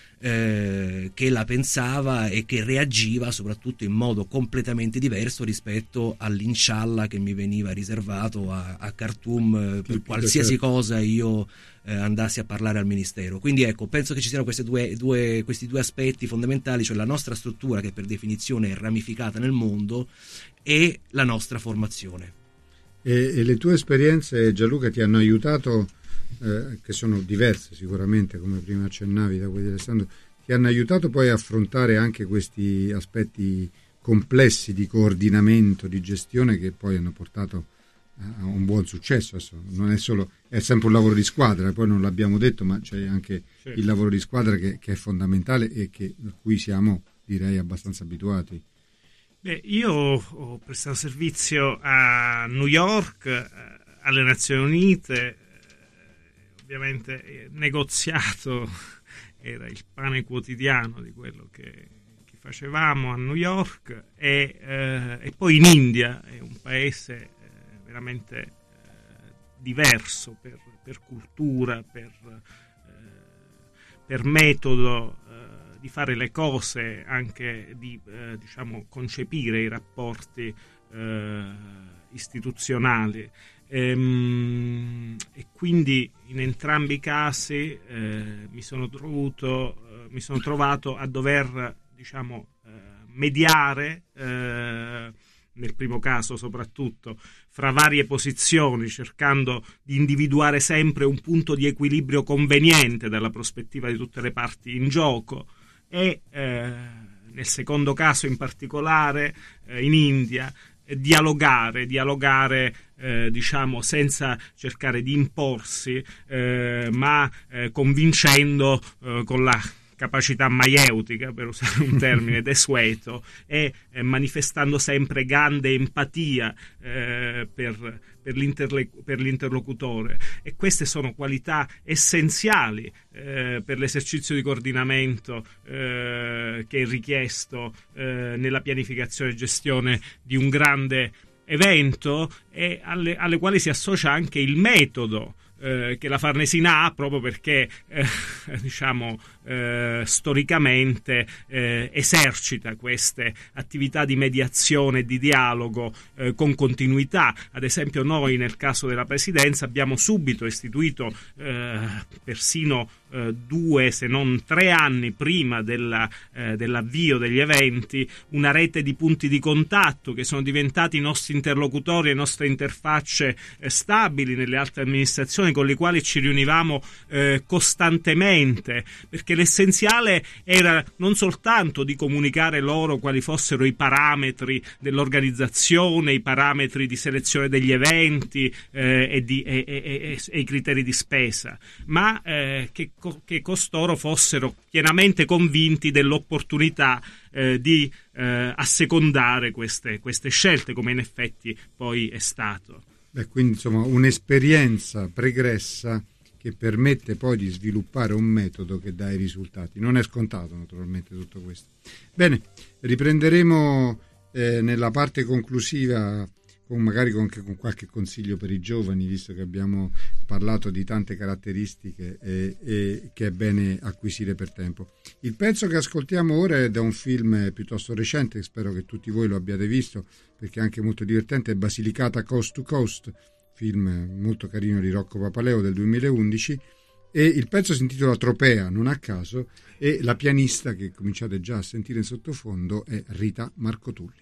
Speaker 3: eh, che la pensava e che reagiva soprattutto in modo completamente diverso rispetto all'inshallah che mi veniva riservato a, a Khartoum eh, per qualsiasi cosa io eh, andassi a parlare al ministero. Quindi ecco, penso che ci siano queste due, due, questi due aspetti fondamentali, cioè la nostra struttura che per definizione è ramificata nel mondo e la nostra formazione.
Speaker 1: E, e le tue esperienze, Gianluca, ti hanno aiutato, eh, che sono diverse sicuramente, come prima accennavi da quelli di Alessandro, ti hanno aiutato poi a affrontare anche questi aspetti complessi di coordinamento, di gestione, che poi hanno portato a un buon successo. Adesso non è solo, è sempre un lavoro di squadra, poi non l'abbiamo detto, ma c'è anche sì. il lavoro di squadra che, che è fondamentale e che, a cui siamo, direi, abbastanza abituati.
Speaker 2: Beh, io ho prestato servizio a New York, eh, alle Nazioni Unite, eh, ovviamente eh, negoziato era il pane quotidiano di quello che, che facevamo a New York, e, eh, e poi in India, è un paese eh, veramente eh, diverso per, per cultura, per, eh, per metodo eh, di fare le cose, anche di eh, diciamo concepire i rapporti eh, istituzionali. Ehm, e quindi in entrambi i casi eh, mi sono trovato, eh, mi sono trovato a dover diciamo eh, mediare eh, nel primo caso soprattutto fra varie posizioni, cercando di individuare sempre un punto di equilibrio conveniente dalla prospettiva di tutte le parti in gioco, e eh, nel secondo caso in particolare eh, in India dialogare, dialogare eh, diciamo senza cercare di imporsi, eh, ma eh, convincendo eh, con la capacità maieutica, per usare un termine desueto, e eh, manifestando sempre grande empatia eh, per, per, l'interle- per l'interlocutore. E queste sono qualità essenziali eh, per l'esercizio di coordinamento eh, che è richiesto eh, nella pianificazione e gestione di un grande evento, e alle, alle quali si associa anche il metodo Eh, che la Farnesina ha, proprio perché eh, diciamo eh, storicamente eh, esercita queste attività di mediazione e di dialogo eh, con continuità. Ad esempio noi nel caso della Presidenza abbiamo subito istituito eh, persino eh, due se non tre anni prima della, eh, dell'avvio degli eventi una rete di punti di contatto che sono diventati i nostri interlocutori e nostre interfacce eh, stabili nelle altre amministrazioni, con le quali ci riunivamo eh, costantemente, perché l'essenziale era non soltanto di comunicare loro quali fossero i parametri dell'organizzazione, i parametri di selezione degli eventi eh, e, di, e, e, e, e i criteri di spesa, ma eh, che, che costoro fossero pienamente convinti dell'opportunità eh, di eh, assecondare queste, queste scelte, come in effetti poi è stato.
Speaker 1: Beh, quindi insomma un'esperienza pregressa che permette poi di sviluppare un metodo che dà i risultati. Non è scontato naturalmente tutto questo. Bene, riprenderemo eh, nella parte conclusiva con magari con, con qualche consiglio per i giovani, visto che abbiamo parlato di tante caratteristiche e, e che è bene acquisire per tempo. Il pezzo che ascoltiamo ora è da un film piuttosto recente, spero che tutti voi lo abbiate visto perché è anche molto divertente, è Basilicata Coast to Coast, film molto carino di Rocco Papaleo del duemilaundici, e il pezzo si intitola Tropea, non a caso, e la pianista che cominciate già a sentire in sottofondo è Rita Marcotulli.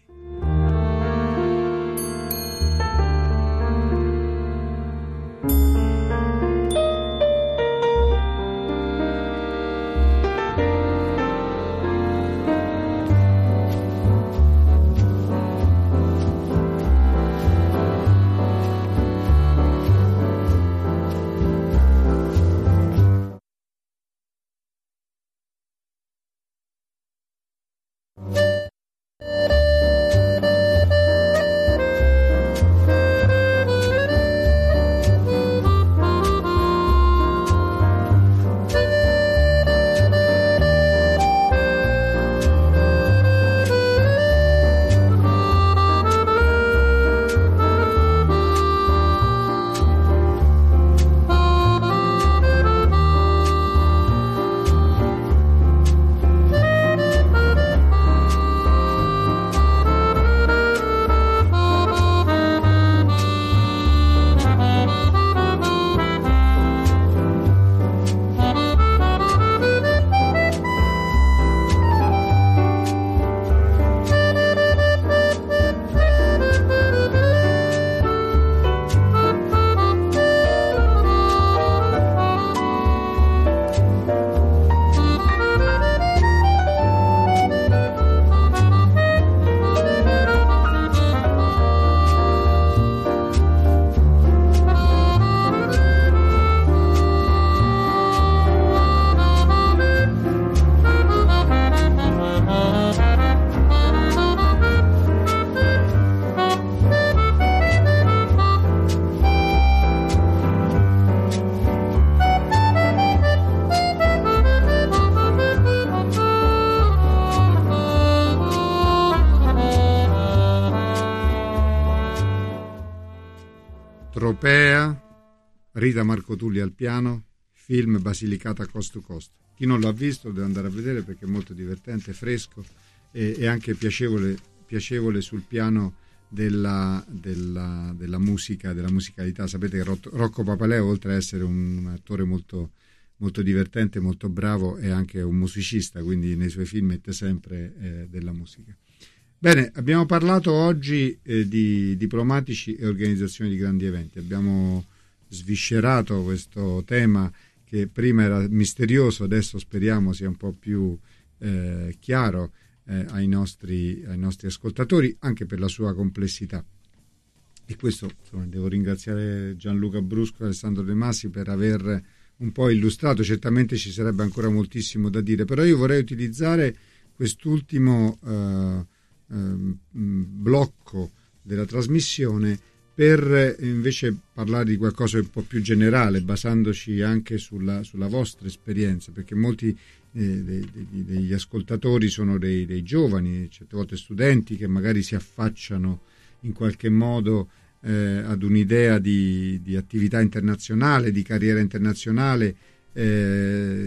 Speaker 1: Tropea, Rita Marcotulli al piano, film Basilicata Coast to Coast. Chi non l'ha visto deve andare a vedere perché è molto divertente, fresco e, e anche piacevole, piacevole sul piano della, della, della musica, della musicalità. Sapete che Rocco Papaleo, oltre a essere un attore molto, molto divertente, molto bravo, è anche un musicista, quindi nei suoi film mette sempre eh, della musica. Bene, abbiamo parlato oggi eh, di diplomatici e organizzazioni di grandi eventi. Abbiamo sviscerato questo tema che prima era misterioso, adesso speriamo sia un po' più eh, chiaro eh, ai, nostri, ai nostri ascoltatori, anche per la sua complessità. E questo, insomma, devo ringraziare Gianluca Brusco e Alessandro De Masi per aver un po' illustrato. Certamente ci sarebbe ancora moltissimo da dire, però io vorrei utilizzare quest'ultimo eh, eh, blocco della trasmissione per invece parlare di qualcosa di un po' più generale, basandoci anche sulla, sulla vostra esperienza, perché molti eh, dei, dei, degli ascoltatori sono dei, dei giovani, certe volte studenti, che magari si affacciano in qualche modo eh, ad un'idea di, di attività internazionale, di carriera internazionale, eh,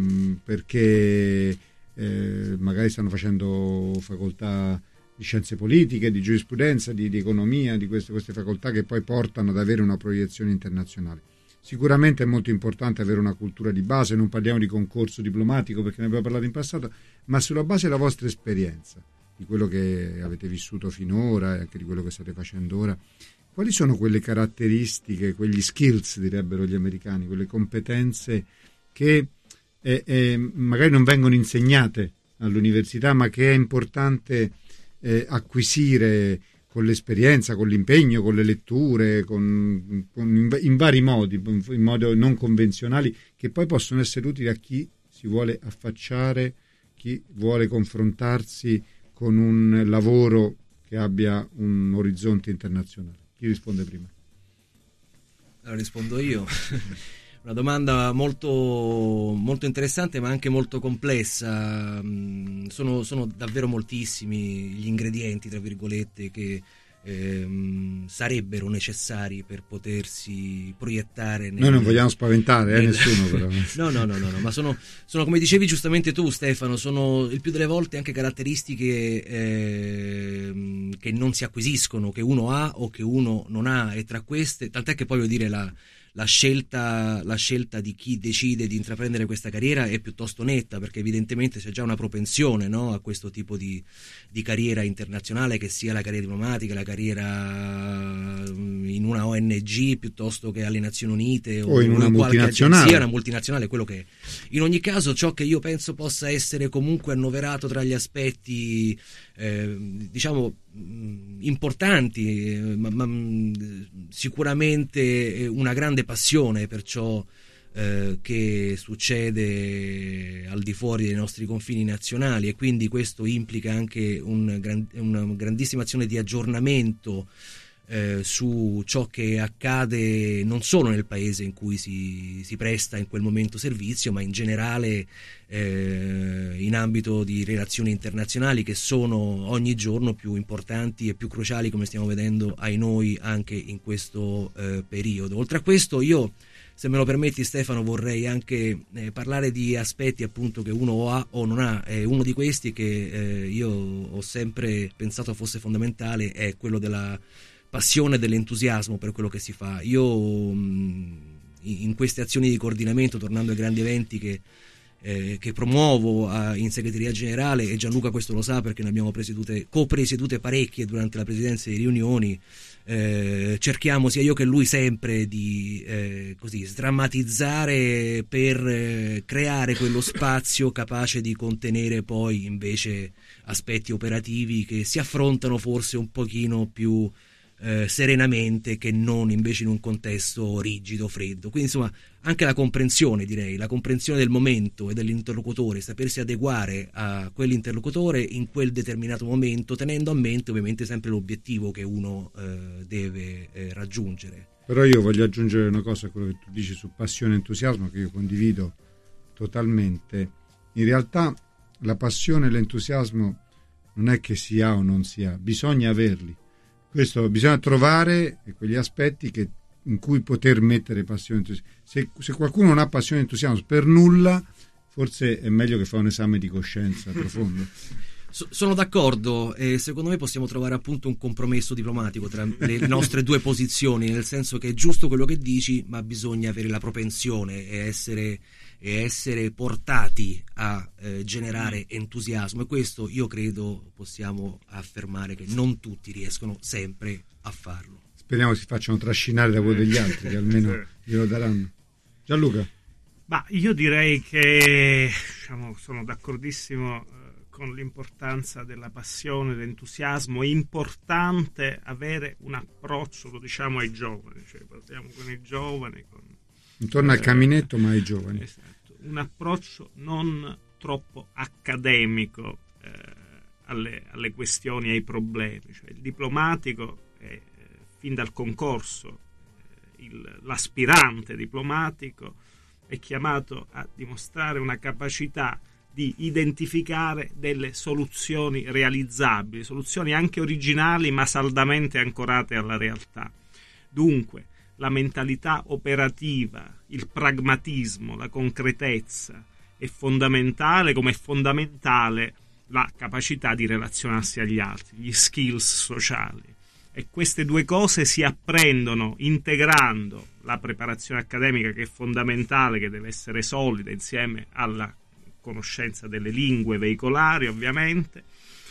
Speaker 1: perché eh, magari stanno facendo facoltà di scienze politiche, di giurisprudenza, di, di economia, di queste, queste facoltà che poi portano ad avere una proiezione internazionale. Sicuramente è molto importante avere una cultura di base, non parliamo di concorso diplomatico perché ne abbiamo parlato in passato, ma sulla base della vostra esperienza, di quello che avete vissuto finora e anche di quello che state facendo ora. Quali sono quelle caratteristiche, quegli skills, direbbero gli americani, quelle competenze che eh, eh, magari non vengono insegnate all'università, ma che è importante Eh, acquisire con l'esperienza, con l'impegno, con le letture, con, con in, in vari modi, in modi non convenzionali, che poi possono essere utili a chi si vuole affacciare, chi vuole confrontarsi con un lavoro che abbia un orizzonte internazionale. Chi risponde prima?
Speaker 3: Allora rispondo io. Una domanda molto, molto interessante ma anche molto complessa. Sono, sono davvero moltissimi gli ingredienti, tra virgolette, che ehm, sarebbero necessari per potersi proiettare nel,
Speaker 1: noi non vogliamo spaventare eh,
Speaker 3: nel,
Speaker 1: nessuno però.
Speaker 3: no no no no, no ma sono, sono come dicevi giustamente tu, Stefano, sono il più delle volte anche caratteristiche eh, che non si acquisiscono, che uno ha o che uno non ha, e tra queste, tant'è che poi voglio dire la La scelta, la scelta di chi decide di intraprendere questa carriera è piuttosto netta, perché evidentemente c'è già una propensione, no, a questo tipo di, di carriera internazionale, che sia la carriera diplomatica, la carriera in una O N G piuttosto che alle Nazioni Unite o,
Speaker 1: o in una
Speaker 3: in
Speaker 1: multinazionale.
Speaker 3: Agenzia, una multinazionale, quello che è. In ogni caso, ciò che io penso possa essere comunque annoverato tra gli aspetti eh, diciamo importanti, eh, ma, ma sicuramente una grande passione per ciò eh, che succede al di fuori dei nostri confini nazionali, e quindi questo implica anche un gran, una grandissima azione di aggiornamento eh, su ciò che accade non solo nel paese in cui si, si presta in quel momento servizio, ma in generale eh, in ambito di relazioni internazionali, che sono ogni giorno più importanti e più cruciali, come stiamo vedendo ai noi anche in questo eh, periodo. Oltre a questo, io, se me lo permetti Stefano, vorrei anche eh, parlare di aspetti appunto che uno ha o non ha. Eh, uno di questi che eh, io ho sempre pensato fosse fondamentale è quello della passione e dell'entusiasmo per quello che si fa. Io mh, in queste azioni di coordinamento, tornando ai grandi eventi che Eh, che promuovo a, in segreteria generale, e Gianluca questo lo sa perché ne abbiamo presiedute, co-presiedute parecchie durante la presidenza di riunioni, eh, cerchiamo sia io che lui sempre di eh, così sdrammatizzare per eh, creare quello spazio capace di contenere poi invece aspetti operativi che si affrontano forse un pochino più Eh, serenamente, che non invece in un contesto rigido, freddo. Quindi insomma anche la comprensione, direi, la comprensione del momento e dell'interlocutore, sapersi adeguare a quell'interlocutore in quel determinato momento, tenendo a mente ovviamente sempre l'obiettivo che uno eh, deve eh, raggiungere.
Speaker 1: Però io voglio aggiungere una cosa a quello che tu dici su passione e entusiasmo, che io condivido totalmente. In realtà la passione e l'entusiasmo non è che si ha o non si ha, bisogna averli. Questo, bisogna trovare quegli aspetti che in cui poter mettere passione e entusiasmo. Se, se qualcuno non ha passione e entusiasmo per nulla, forse è meglio che fa un esame di coscienza profondo.
Speaker 3: Sono d'accordo, e secondo me possiamo trovare appunto un compromesso diplomatico tra le nostre due posizioni, nel senso che è giusto quello che dici, ma bisogna avere la propensione e essere, e essere portati a eh, generare entusiasmo, e questo io credo possiamo affermare che non tutti riescono sempre a farlo.
Speaker 1: Speriamo si facciano trascinare da voi degli altri, che almeno glielo daranno. Gianluca?
Speaker 2: Ma io direi che, diciamo, sono d'accordissimo con l'importanza della passione, dell'entusiasmo. È importante avere un approccio, lo diciamo ai giovani, cioè partiamo con i giovani. Con,
Speaker 1: Intorno eh, al caminetto, ma ai giovani.
Speaker 2: Esatto, un approccio non troppo accademico eh, alle, alle questioni, ai problemi. Cioè, il diplomatico, è, fin dal concorso, eh, il, l'aspirante diplomatico è chiamato a dimostrare una capacità di identificare delle soluzioni realizzabili, soluzioni anche originali ma saldamente ancorate alla realtà. Dunque, la mentalità operativa, il pragmatismo, la concretezza è fondamentale, come è fondamentale la capacità di relazionarsi agli altri, gli skills sociali. E queste due cose si apprendono integrando la preparazione accademica, che è fondamentale, che deve essere solida, insieme alla conoscenza delle lingue veicolari, ovviamente,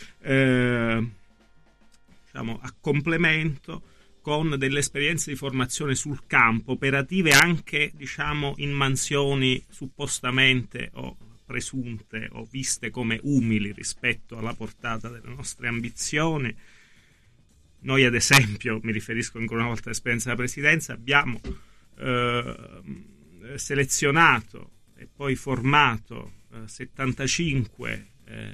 Speaker 2: eh, diciamo, a complemento con delle esperienze di formazione sul campo, operative anche, diciamo, in mansioni suppostamente o presunte o viste come umili rispetto alla portata delle nostre ambizioni. Noi, ad esempio, mi riferisco ancora una volta all'esperienza della Presidenza, abbiamo eh, selezionato e poi formato settantacinque eh,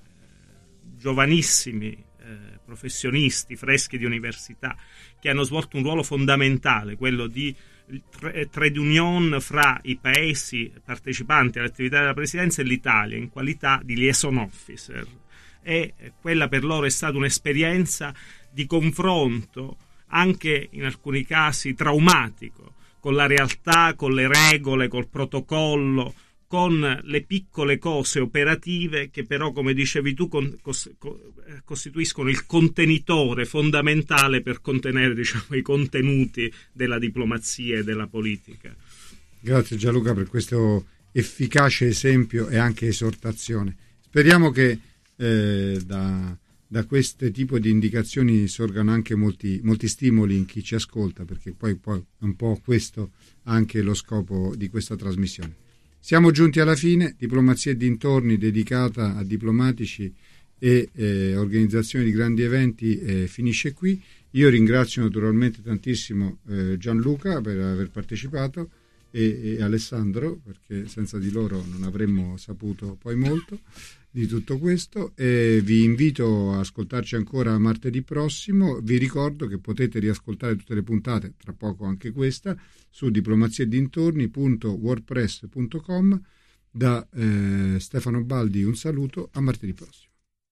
Speaker 2: giovanissimi eh, professionisti freschi di università, che hanno svolto un ruolo fondamentale, quello di tra- trade union fra i paesi partecipanti all'attività della Presidenza e l'Italia in qualità di liaison officer, e quella per loro è stata un'esperienza di confronto, anche in alcuni casi traumatico, con la realtà, con le regole, col protocollo, con le piccole cose operative che però, come dicevi tu, con, cos, costituiscono il contenitore fondamentale per contenere, diciamo, i contenuti della diplomazia e della politica.
Speaker 1: Grazie Gianluca per questo efficace esempio e anche esortazione. Speriamo che eh, da, da questo tipo di indicazioni sorgano anche molti, molti stimoli in chi ci ascolta, perché poi, poi è un po' questo anche lo scopo di questa trasmissione. Siamo giunti alla fine. Diplomazia e dintorni, dedicata a diplomatici e eh, organizzazioni di grandi eventi, eh, finisce qui. Io ringrazio naturalmente tantissimo eh, Gianluca per aver partecipato e, e Alessandro, perché senza di loro non avremmo saputo poi molto di tutto questo, e vi invito a ascoltarci ancora martedì prossimo. Vi ricordo che potete riascoltare tutte le puntate, tra poco anche questa, su diplomazia e dintorni punto wordpress punto com. Da eh, Stefano Baldi un saluto, a martedì prossimo.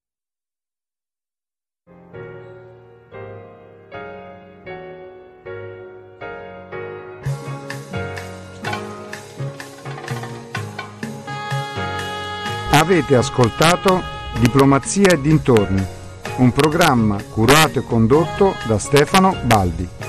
Speaker 1: Avete ascoltato Diplomazia e dintorni, un programma curato e condotto da Stefano Baldi.